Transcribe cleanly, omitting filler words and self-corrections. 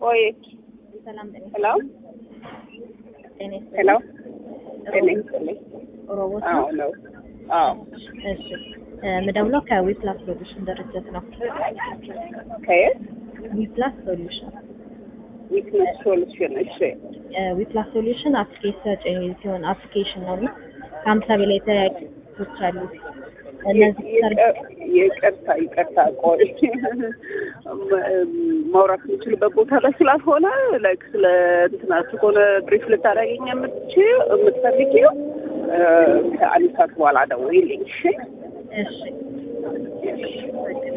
ወይ ሰላም ጤና ሄሎ ጤና ሄሎ ጤና ሮቦት ነው። አዎ እሺ መደውለው ከዊፕላስ ሶሉሽን ድርጅት ነው። ከየት? ዊፕላስ ሶሉሽን ዊፕላስ ሶሉሽን። እሺ ዊፕላስ ሶሉሽን አፕሊኬሽን ሲሆን አፕሊኬሽን ነው እና ከ50 በላይ ተያይዞች አሉ። እነዚህ ይቅርታ ቆይ ማውራት የምችልበት ቦታ ላይ ስላልሆነ ላይክ ስለ እንትናችሁ ከሆነ ብሪፍ ልታደርገኝ የምትፈልጊው ከአንድ ሰዓት በኋላ ደውዪልኝ። እሺ እሺ